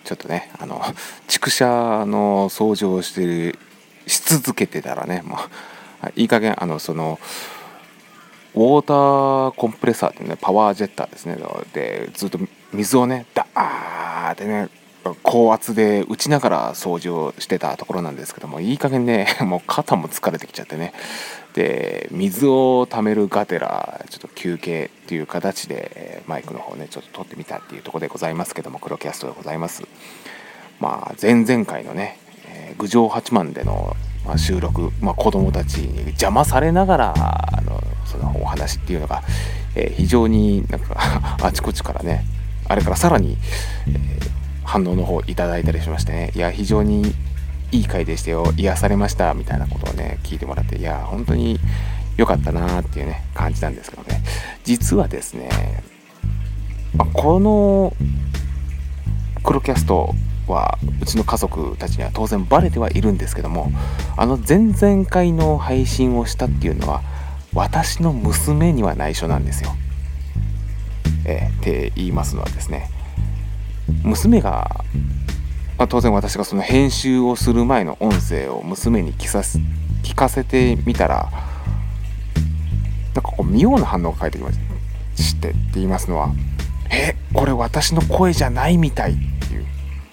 ちょっとね畜舎の掃除をし続けてたらね、いい加減そのウォーターコンプレッサーっていうね、パワージェッターですね、でずっと水をねダーってね高圧で打ちながら掃除をしてたところなんですけども、いい加減ねもう肩も疲れてきちゃってね、で水を溜めるがてらちょっと休憩っていう形でマイクの方ねちょっと撮ってみたっていうところでございますけども、黒キャストでございます。前々回のね、郡上八幡での、収録、子供たちに邪魔されながらそのお話っていうのが、非常になんかあちこちからね、あれからさらに、反応の方いただいたりしましてね、いや非常にいい回でしたよ、癒されましたみたいなことをね聞いてもらって、いや本当に良かったなっていうね感じなんですけどね、実はですね、この黒キャストはうちの家族たちには当然バレてはいるんですけども、前々回の配信をしたっていうのは私の娘には内緒なんですよ。って言いますのはですね、娘が、当然私がその編集をする前の音声を娘に聞かせてみたら、なんかこう妙な反応が返ってきましてって言いますのは、これ私の声じゃないみたいっていう、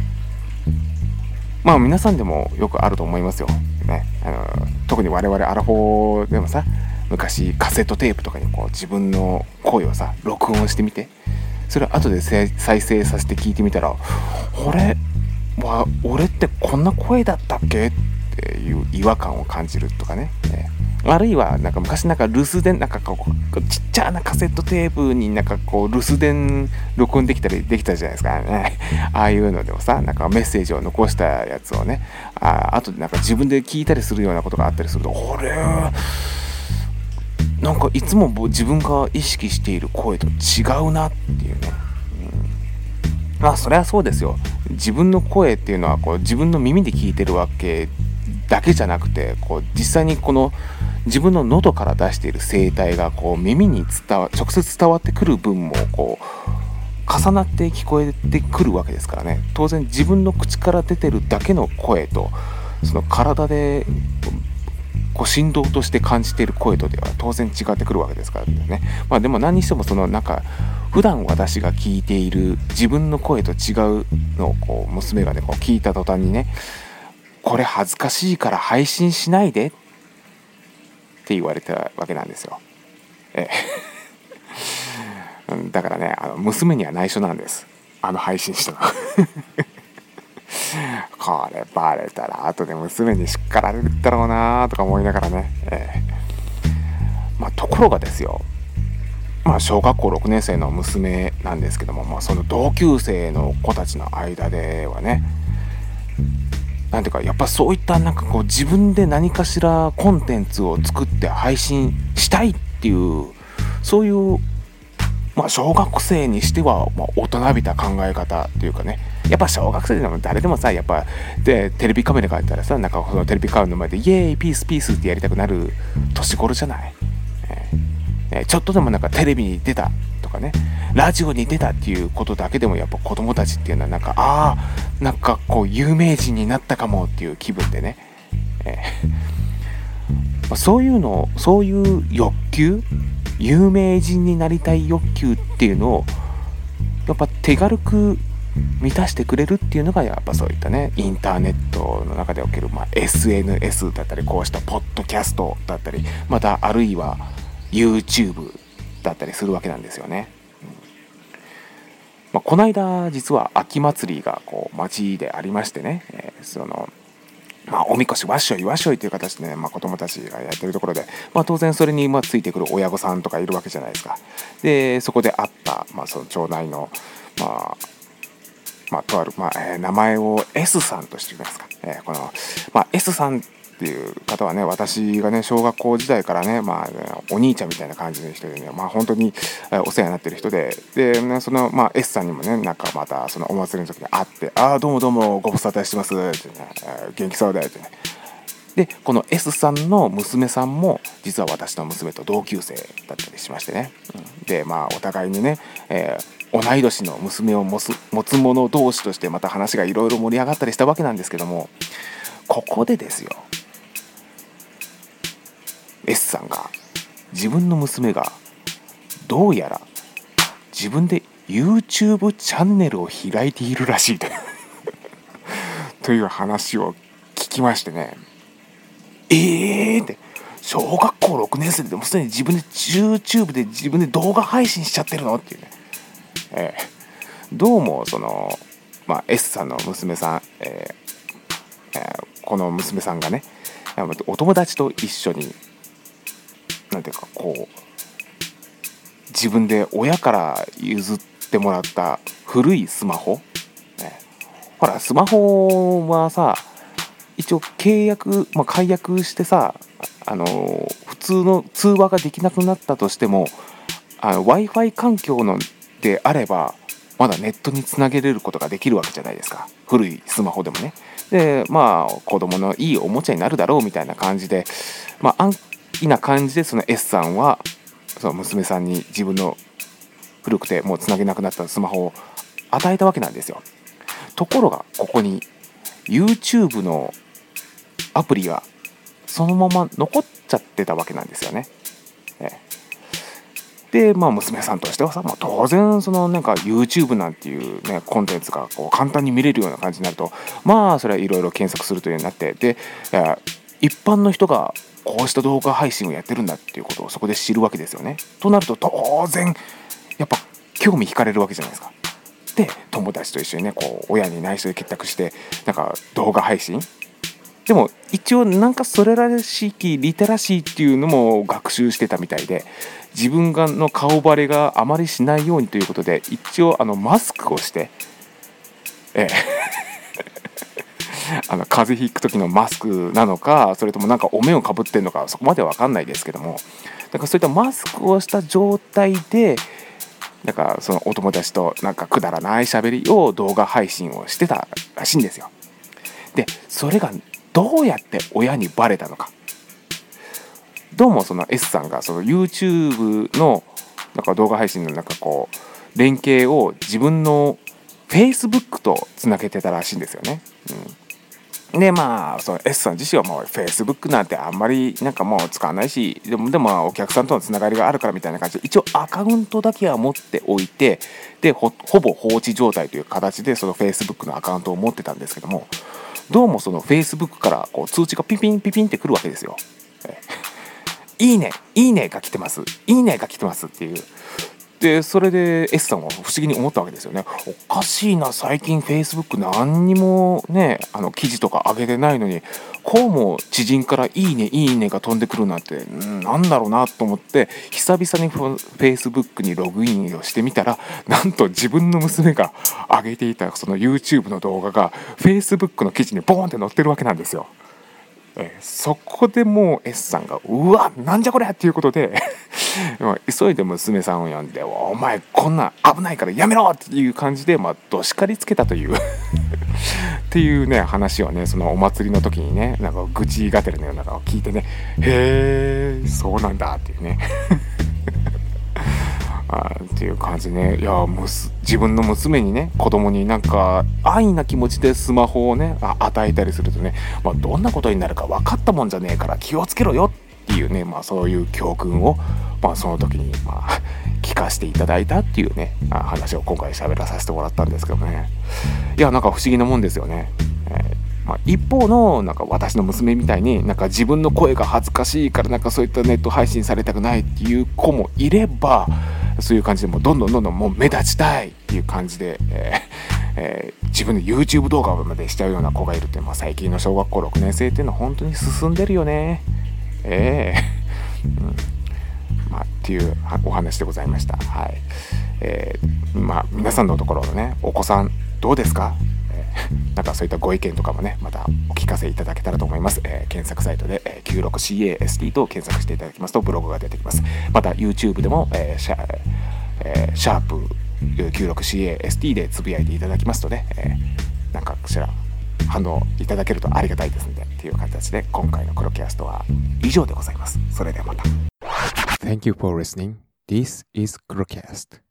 皆さんでもよくあると思いますよ、ね、特に我々アラフォーでもさ、昔カセットテープとかにこう自分の声をさ録音してみて、それを後で再生させて聞いてみたら、俺ってこんな声だったっけっていう違和感を感じるとかね、あるいはなんか昔なんか留守電、なんかこうちっちゃなカセットテープになんかこう留守電録音できたじゃないですかね。ああいうのでもさ、なんかメッセージを残したやつをね、後でなんか自分で聞いたりするようなことがあったりすると、なんかいつも自分が意識している声と違うなっていうね、それはそうですよ。自分の声っていうのはこう自分の耳で聞いてるわけだけじゃなくて、こう実際にこの自分の喉から出している声帯がこう耳に直接伝わってくる分もこう重なって聞こえてくるわけですからね。当然自分の口から出てるだけの声と、その体でこう振動として感じている声とでは当然違ってくるわけですからね。でも何にしてもそのなんか普段私が聞いている自分の声と違うのをこう娘がねこう聞いた途端にね、これ恥ずかしいから配信しないでって言われたわけなんですよ。だからね、娘には内緒なんです、配信したの。これバレたら後で娘に叱られるだろうなとか思いながらね、ところがですよ、小学校6年生の娘なんですけども、その同級生の子たちの間ではね、なんていうかやっぱそういったなんかこう自分で何かしらコンテンツを作って配信したいっていう、そういう小学生にしては大人びた考え方っていうかね、やっぱ小学生でも誰でもさ、やっぱでテレビカメラがあったらさ、なんかそのテレビカメラの前でイエーイピースピースってやりたくなる年頃じゃない、ちょっとでもなんかテレビに出たとかね、ラジオに出たっていうことだけでもやっぱ子供たちっていうのはなんかなんかこう有名人になったかもっていう気分でね、そういう欲求、有名人になりたい欲求っていうのをやっぱ手軽く満たしてくれるっていうのがやっぱそういったねインターネットの中でおける、SNS だったり、こうしたポッドキャストだったり、またあるいは YouTube だったりするわけなんですよね。この間実は秋祭りがこう町でありましてね、おみこしわっしょいわっしょいという形でね、子供たちがやってるところで、当然それについてくる親御さんとかいるわけじゃないですか。でそこであった、その町内のとある、名前を S さんとしてみますか、この、S さんっていう方はね、私がね小学校時代からね、お兄ちゃんみたいな感じの人でね、本当にお世話になってる人で、そのS さんにもね、なんかまたそのお祭りの時に会って、どうもどうもご無沙汰してますってね、元気そうだよってね。でこの S さんの娘さんも実は私の娘と同級生だったりしましてね、でお互いにね、 同い年の娘を持つ者同士としてまた話がいろいろ盛り上がったりしたわけなんですけども、ここでですよ、S さんが自分の娘がどうやら自分で YouTube チャンネルを開いているらしいというという話を聞きましてね、って小学校6年生でもすでに自分で YouTube で自分で動画配信しちゃってるのっていうね、どうもその、S さんの娘さん、この娘さんがね、お友達と一緒になんていうかこう自分で親から譲ってもらった古いスマホ、ほらスマホはさ一応契約、解約してさ、普通の通話ができなくなったとしてもWi-Fi 環境のであればまだネットにつなげれることができるわけじゃないですか、古いスマホでもね。で子供のいいおもちゃになるだろうみたいな感じで、安易な感じでその S さんはその娘さんに自分の古くてもうつなげなくなったスマホを与えたわけなんですよ。ところがここに YouTube のアプリがそのまま残っちゃってたわけなんですよね。で娘さんとしてはさ、当然そのなんか YouTube なんていうねコンテンツがこう簡単に見れるような感じになると、それはいろいろ検索するというようになって、で一般の人がこうした動画配信をやってるんだっていうことをそこで知るわけですよね。となると当然やっぱ興味惹かれるわけじゃないですか。で友達と一緒にねこう親に内緒で結託してなんか動画配信でも一応なんかそれらしきリテラシーっていうのも学習してたみたいで、自分の顔バレがあまりしないようにということで一応マスクをして風邪ひく時のマスクなのか、それともなんかお面をかぶってんのかそこまでは分かんないですけども、だからそういったマスクをした状態でなんかそのお友達となんかくだらない喋りを動画配信をしてたらしいんですよ。でそれがどうやって親にバレたのか。どうもその S さんがその YouTube のなんか動画配信のなんかこう連携を自分の Facebook とつなげてたらしいんですよね。でその S さん自身はもう Facebook なんてあんまりなんかもう使わないし、でもお客さんとのつながりがあるからみたいな感じで一応アカウントだけは持っておいて、でほぼ放置状態という形でその Facebook のアカウントを持ってたんですけども、どうもその Facebook からこう通知がピピンピピンってくるわけですよ。いいねが来てます、いいねが来てますっていう。でそれで S さんは不思議に思ったわけですよね。おかしいな、最近 Facebook 何にもね記事とか上げてないのにこうも知人からいいねが飛んでくるなんてなんだろうなと思って、久々に Facebook にログインをしてみたら、なんと自分の娘が上げていたその YouTube の動画が Facebook の記事にボーンって載ってるわけなんですよ。そこでもう S さんがうわなんじゃこりゃっていうことで急いで娘さんを呼んで、お前こんなん危ないからやめろっていう感じでどしかりつけたというっていうね話をね、そのお祭りの時にねなんか愚痴がてらのようなのを聞いてね、へえそうなんだっていうねっていう感じね。いや自分の娘にね子供になんか安易な気持ちでスマホをね与えたりするとね、どんなことになるか分かったもんじゃねえから気をつけろよっていうね、そういう教訓をその時に聞かせていただいたっていうね話を今回喋らさせてもらったんですけどね。いやなんか不思議なもんですよね。一方のなんか私の娘みたいになんか自分の声が恥ずかしいからなんかそういったネット配信されたくないっていう子もいれば、そういう感じでもうどんどんもう目立ちたいっていう感じで、自分で YouTube 動画までしちゃうような子がいるって、最近の小学校6年生っていうのは本当に進んでるよね。っていうお話でございました。はい。皆さんのところのねお子さんどうですか？なんかそういったご意見とかもねまたお聞かせいただけたらと思います。検索サイトで、96CAST と検索していただきますとブログが出てきます。また YouTube でも、シャープ 96CAST でつぶやいていただきますとね、なんかこちら反応いただけるとありがたいですのでっていう形で今回のクロキャストは以上でございます。それではまた。Thank you for listening. This is Crocast.